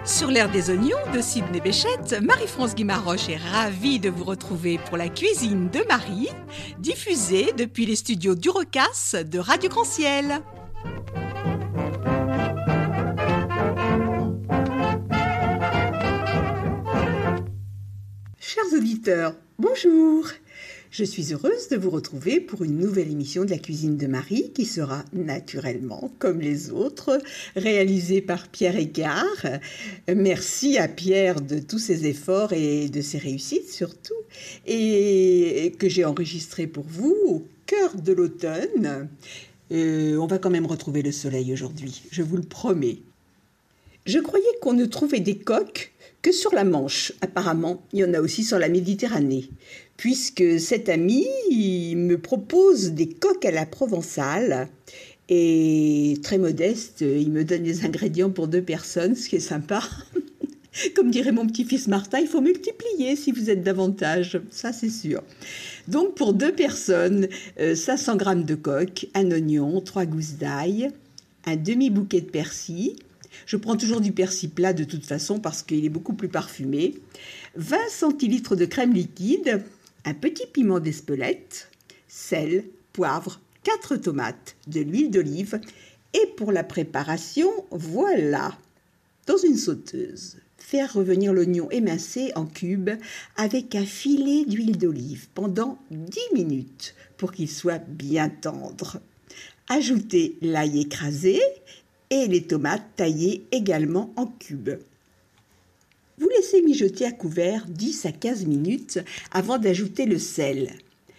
Sur l'air des oignons de Sydney Béchette, Marie-France Guimaroche est ravie de vous retrouver pour la cuisine de Marie, diffusée depuis les studios d'Urocas de Radio Grand Ciel. Chers auditeurs, bonjour! Je suis heureuse de vous retrouver pour une nouvelle émission de la cuisine de Marie qui sera naturellement, comme les autres, réalisée par Pierre Égard. Merci à Pierre de tous ses efforts et de ses réussites surtout, et que j'ai enregistré pour vous au cœur de l'automne. On va quand même retrouver le soleil aujourd'hui, je vous le promets. Je croyais qu'on ne trouvait des coques que sur la Manche. Apparemment, il y en a aussi sur la Méditerranée, puisque cet ami me propose des coques à la provençale et très modeste, il me donne les ingrédients pour 2 personnes, ce qui est sympa. Comme dirait mon petit-fils Martin, il faut multiplier si vous êtes davantage, ça c'est sûr. Donc pour 2 personnes, 500 g de coques, un oignon, 3 gousses d'ail, un demi-bouquet de persil. Je prends toujours du persil plat de toute façon parce qu'il est beaucoup plus parfumé. 20 centilitres de crème liquide, un petit piment d'Espelette, sel, poivre, 4 tomates, de l'huile d'olive. Et pour la préparation, voilà, dans une sauteuse, faire revenir l'oignon émincé en cubes avec un filet d'huile d'olive pendant 10 minutes pour qu'il soit bien tendre. Ajoutez l'ail écrasé et les tomates taillées également en cubes. Vous laissez mijoter à couvert 10 à 15 minutes avant d'ajouter le sel,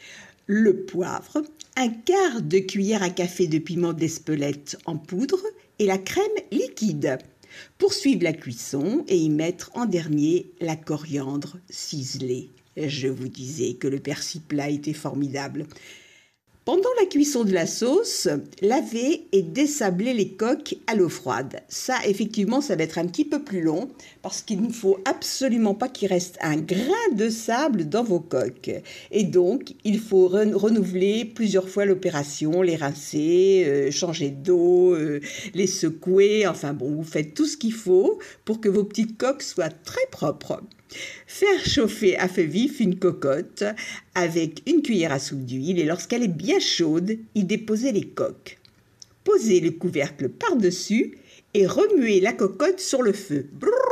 le poivre, un quart de cuillère à café de piment d'Espelette en poudre et la crème liquide. Poursuivre la cuisson et y mettre en dernier la coriandre ciselée. Je vous disais que le persil plat était formidable. Pendant la cuisson de la sauce, lavez et dessablez les coques à l'eau froide. Ça, effectivement, ça va être un petit peu plus long parce qu'il ne faut absolument pas qu'il reste un grain de sable dans vos coques. Et donc, il faut renouveler plusieurs fois l'opération, les rincer, changer d'eau, les secouer. Enfin bon, vous faites tout ce qu'il faut pour que vos petites coques soient très propres. Faire chauffer à feu vif une cocotte avec une cuillère à soupe d'huile et lorsqu'elle est bien chaude, y déposer les coques. Posez le couvercle par-dessus et remuez la cocotte sur le feu,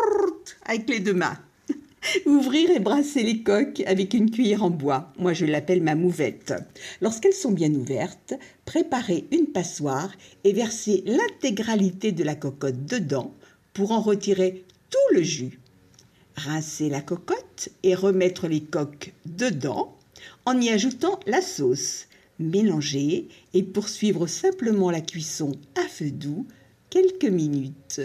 avec les 2 mains. Ouvrir et brasser les coques avec une cuillère en bois. Moi, je l'appelle ma mouvette. Lorsqu'elles sont bien ouvertes, préparez une passoire et versez l'intégralité de la cocotte dedans pour en retirer tout le jus. Rincer la cocotte et remettre les coques dedans en y ajoutant la sauce. Mélanger et poursuivre simplement la cuisson à feu doux quelques minutes.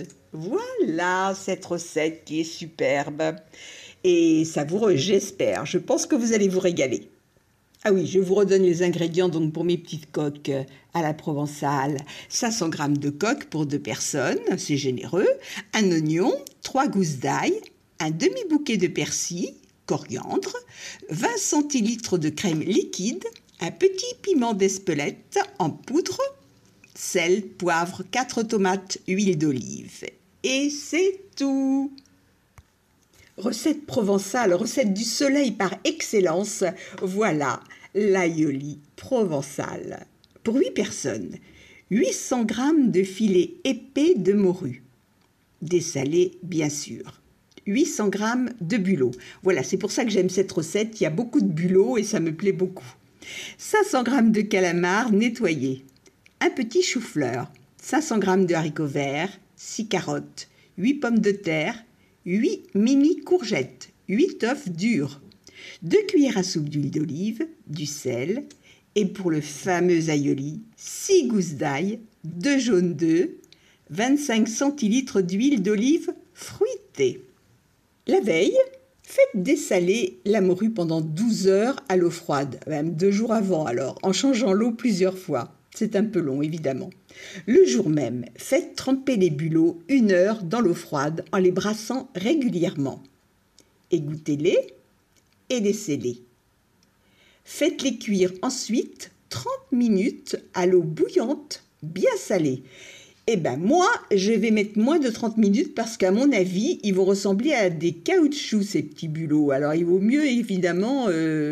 Voilà cette recette qui est superbe et savoureuse, j'espère. Je pense que vous allez vous régaler. Ah oui, je vous redonne les ingrédients donc pour mes petites coques à la provençale. 500 g de coques pour 2 personnes, c'est généreux. Un oignon, 3 gousses d'ail, un demi-bouquet de persil, coriandre, 20 centilitres de crème liquide, un petit piment d'Espelette en poudre, sel, poivre, 4 tomates, huile d'olive. Et c'est tout! Recette provençale, recette du soleil par excellence, voilà l'aïoli provençal. Pour 8 personnes, 800 g de filet épais de morue, dessalé bien sûr. 800 g de bulots. Voilà, c'est pour ça que j'aime cette recette. Il y a beaucoup de bulots et ça me plaît beaucoup. 500 g de calamars nettoyés. Un petit chou-fleur. 500 g de haricots verts. 6 carottes. 8 pommes de terre. 8 mini courgettes. 8 œufs durs. 2 cuillères à soupe d'huile d'olive. Du sel. Et pour le fameux aïoli, 6 gousses d'ail. 2 jaunes d'œufs. 25 centilitres d'huile d'olive fruitée. La veille, faites dessaler la morue pendant 12 heures à l'eau froide, même 2 jours avant alors, en changeant l'eau plusieurs fois. C'est un peu long, évidemment. Le jour même, faites tremper les bulots 1 heure dans l'eau froide en les brassant régulièrement. Égouttez-les et laissez-les. Faites-les cuire ensuite 30 minutes à l'eau bouillante, bien salée. Eh ben moi, je vais mettre moins de 30 minutes parce qu'à mon avis, ils vont ressembler à des caoutchoucs, ces petits bulots. Alors il vaut mieux évidemment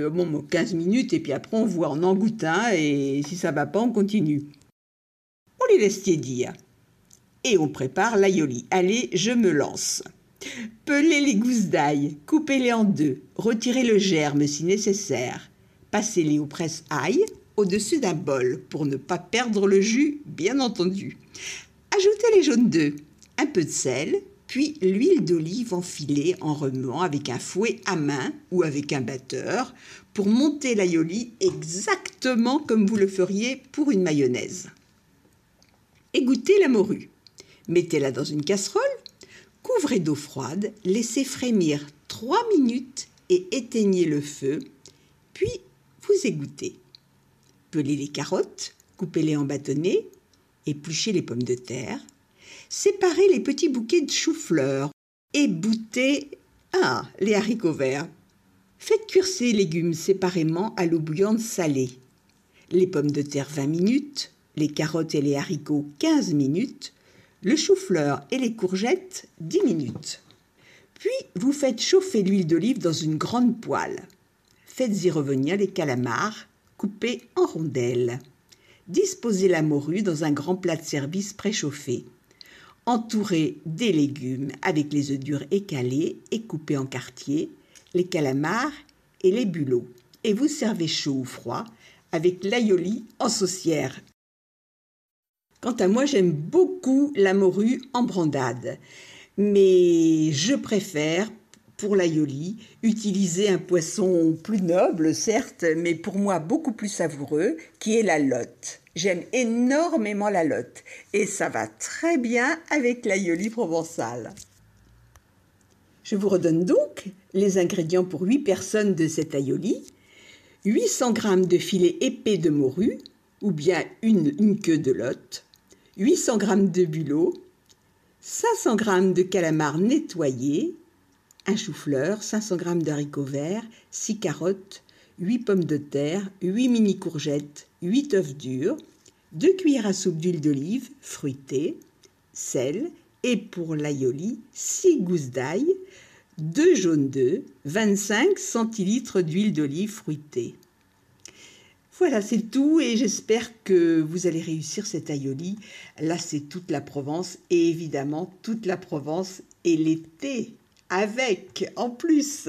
15 minutes et puis après on voit, on en goûte un et si ça va pas, on continue. On les laisse tiédir et on prépare l'aïoli. Allez, je me lance. Pelez les gousses d'ail, coupez-les en deux, retirez le germe si nécessaire. Passez-les au presse-ail au-dessus d'un bol pour ne pas perdre le jus, bien entendu. Ajoutez les jaunes d'œufs, un peu de sel, puis l'huile d'olive enfilée en remuant avec un fouet à main ou avec un batteur pour monter l'aïoli exactement comme vous le feriez pour une mayonnaise. Égouttez la morue. Mettez-la dans une casserole, couvrez d'eau froide, laissez frémir 3 minutes et éteignez le feu, puis vous égouttez. Pelez les carottes, coupez-les en bâtonnets, épluchez les pommes de terre, séparez les petits bouquets de chou-fleur et boutez les haricots verts. Faites cuire ces légumes séparément à l'eau bouillante salée. Les pommes de terre 20 minutes, les carottes et les haricots 15 minutes, le chou-fleur et les courgettes 10 minutes. Puis vous faites chauffer l'huile d'olive dans une grande poêle. Faites-y revenir les calamars coupés en rondelles. Disposez la morue dans un grand plat de service préchauffé. Entourez des légumes avec les œufs durs écalés et coupés en quartiers, les calamars et les bulots. Et vous servez chaud ou froid avec l'aïoli en saucière. Quant à moi, j'aime beaucoup la morue en brandade. Mais je préfère, pour l'aïoli, utiliser un poisson plus noble, certes, mais pour moi beaucoup plus savoureux, qui est la lotte. J'aime énormément la lotte et ça va très bien avec l'aïoli provençal. Je vous redonne donc les ingrédients pour 8 personnes de cet aïoli. 800 g de filet épais de morue, ou bien une queue de lotte, 800 g de bulots, 500 g de calamars nettoyés, un chou-fleur, 500 g d'haricots verts, 6 carottes, 8 pommes de terre, 8 mini-courgettes, 8 œufs durs, 2 cuillères à soupe d'huile d'olive fruitée, sel et pour l'aïoli, 6 gousses d'ail, 2 jaunes d'œufs, 25 centilitres d'huile d'olive fruitée. Voilà, c'est tout et j'espère que vous allez réussir cet aïoli. Là, c'est toute la Provence et évidemment toute la Provence et l'été avec en plus.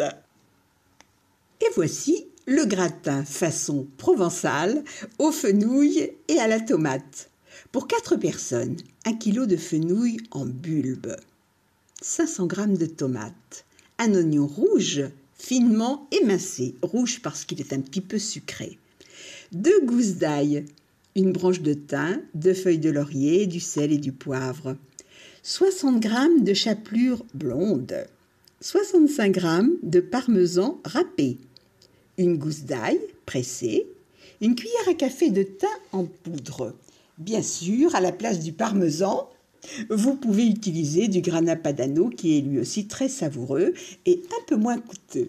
Et voici le gratin façon provençale aux fenouilles et à la tomate. Pour 4 personnes, 1 kg de fenouil en bulbe, 500 g de tomates, un oignon rouge finement émincé, rouge parce qu'il est un petit peu sucré, 2 gousses d'ail, une branche de thym, 2 feuilles de laurier, du sel et du poivre, 60 g de chapelure blonde, 65 g de parmesan râpé, une gousse d'ail pressée, une cuillère à café de thym en poudre. Bien sûr, à la place du parmesan, vous pouvez utiliser du grana padano qui est lui aussi très savoureux et un peu moins coûteux.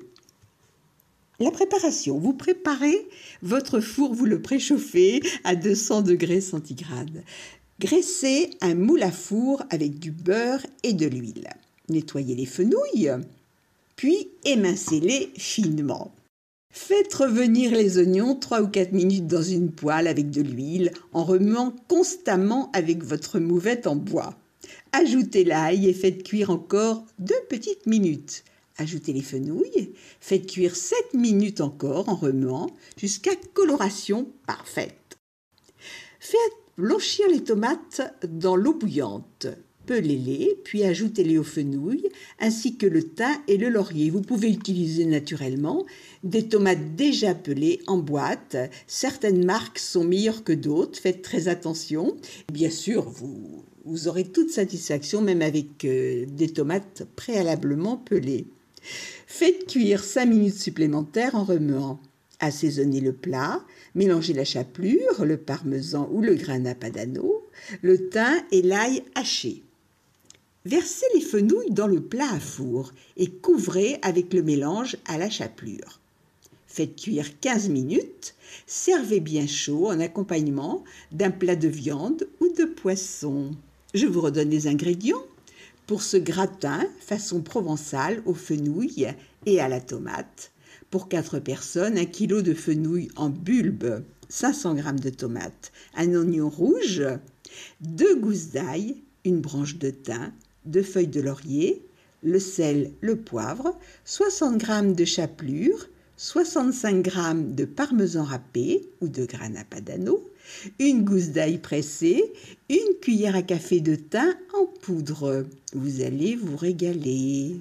La préparation, vous préparez votre four, vous le préchauffez à 200 degrés centigrades. Graissez un moule à four avec du beurre et de l'huile. Nettoyez les fenouilles, puis émincez-les finement. Faites revenir les oignons 3 ou 4 minutes dans une poêle avec de l'huile en remuant constamment avec votre mouvette en bois. Ajoutez l'ail et faites cuire encore 2 petites minutes. Ajoutez les fenouilles, faites cuire 7 minutes encore en remuant jusqu'à coloration parfaite. Faites blanchir les tomates dans l'eau bouillante. Pelez-les, puis ajoutez-les aux fenouilles, ainsi que le thym et le laurier. Vous pouvez utiliser naturellement des tomates déjà pelées en boîte. Certaines marques sont meilleures que d'autres, faites très attention. Bien sûr, vous aurez toute satisfaction, même avec des tomates préalablement pelées. Faites cuire 5 minutes supplémentaires en remuant. Assaisonnez le plat, mélangez la chapelure, le parmesan ou le grana padano, le thym et l'ail haché. Versez les fenouilles dans le plat à four et couvrez avec le mélange à la chapelure. Faites cuire 15 minutes, servez bien chaud en accompagnement d'un plat de viande ou de poisson. Je vous redonne les ingrédients. Pour ce gratin, façon provençale, au fenouil et à la tomate. Pour 4 personnes, 1 kg de fenouil en bulbe, 500 g de tomates, un oignon rouge, 2 gousses d'ail, une branche de thym, 2 feuilles de laurier, le sel, le poivre, 60 g de chapelure, 65 g de parmesan râpé ou de grana padano, une gousse d'ail pressée, une cuillère à café de thym en poudre. Vous allez vous régaler.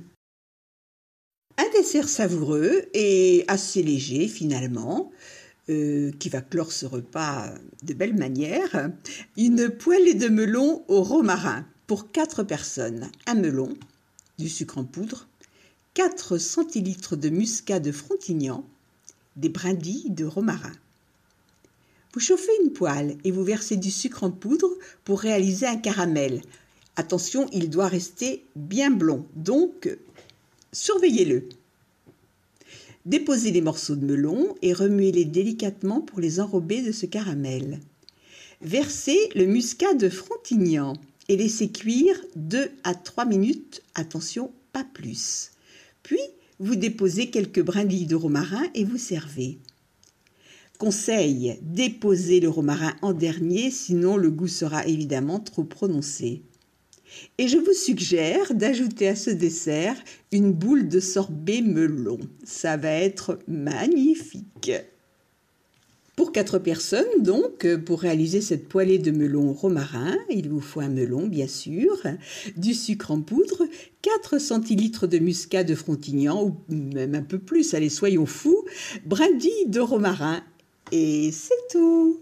Un dessert savoureux et assez léger finalement, qui va clore ce repas de belle manière. Une poêlée de melon au romarin pour 4 personnes. Un melon, du sucre en poudre, 4 centilitres de muscat de Frontignan, des brindilles de romarin. Vous chauffez une poêle et vous versez du sucre en poudre pour réaliser un caramel. Attention, il doit rester bien blond, donc surveillez-le. Déposez les morceaux de melon et remuez-les délicatement pour les enrober de ce caramel. Versez le muscat de Frontignan et laissez cuire 2 à 3 minutes, attention, pas plus. Puis, vous déposez quelques brindilles de romarin et vous servez. Conseil, déposez le romarin en dernier, sinon le goût sera évidemment trop prononcé. Et je vous suggère d'ajouter à ce dessert une boule de sorbet melon. Ça va être magnifique. Pour 4 personnes, donc, pour réaliser cette poêlée de melon au romarin, il vous faut un melon, bien sûr, du sucre en poudre, 4 centilitres de muscat de Frontignan, ou même un peu plus, allez, soyons fous, brindilles de romarin, et c'est tout.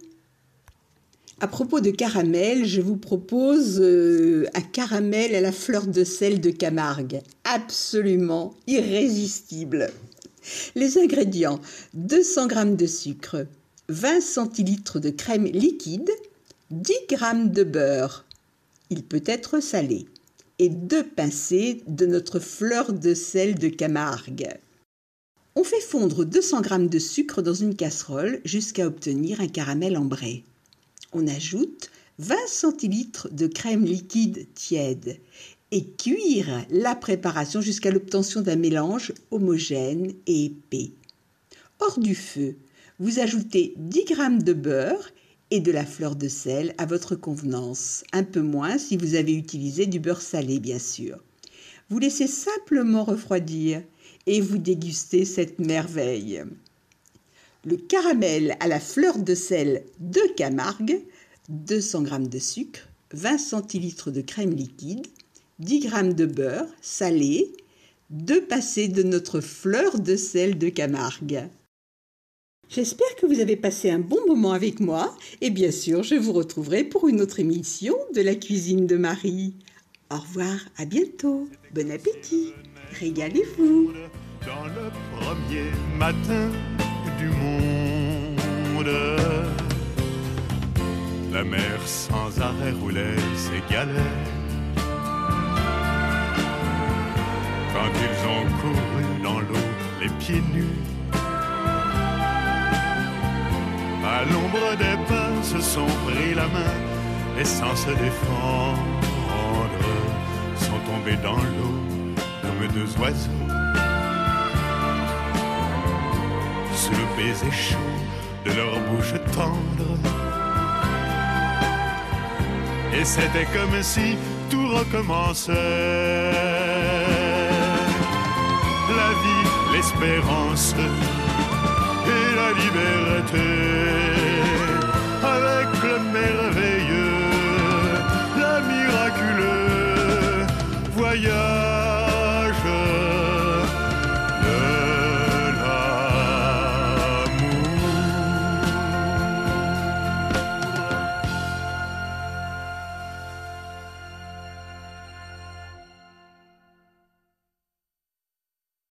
À propos de caramel, je vous propose un caramel à la fleur de sel de Camargue, absolument irrésistible. Les ingrédients, 200 g de sucre, 20 centilitres de crème liquide, 10 g de beurre, il peut être salé, et 2 pincées de notre fleur de sel de Camargue. On fait fondre 200 g de sucre dans une casserole jusqu'à obtenir un caramel ambré. On ajoute 20 centilitres de crème liquide tiède et cuire la préparation jusqu'à l'obtention d'un mélange homogène et épais. Hors du feu, vous ajoutez 10 g de beurre et de la fleur de sel à votre convenance, un peu moins si vous avez utilisé du beurre salé bien sûr. Vous laissez simplement refroidir et vous dégustez cette merveille. Le caramel à la fleur de sel de Camargue, 200 g de sucre, 20 centilitres de crème liquide, 10 g de beurre salé, 2 pincées de notre fleur de sel de Camargue. J'espère que vous avez passé un bon moment avec moi et bien sûr, je vous retrouverai pour une autre émission de la cuisine de Marie. Au revoir, à bientôt. Bon appétit. Régalez-vous. Dans le premier matin du monde, la mer sans arrêt roulait ses galets. Quand ils ont couru dans l'eau les pieds nus, à l'ombre des pins se sont pris la main et sans se défendre sont tombés dans l'eau comme 2 oiseaux sous le baiser chaud de leur bouche tendre. Et c'était comme si tout recommençait. La vie, l'espérance et la liberté, avec le merveilleux, la miraculeux voyage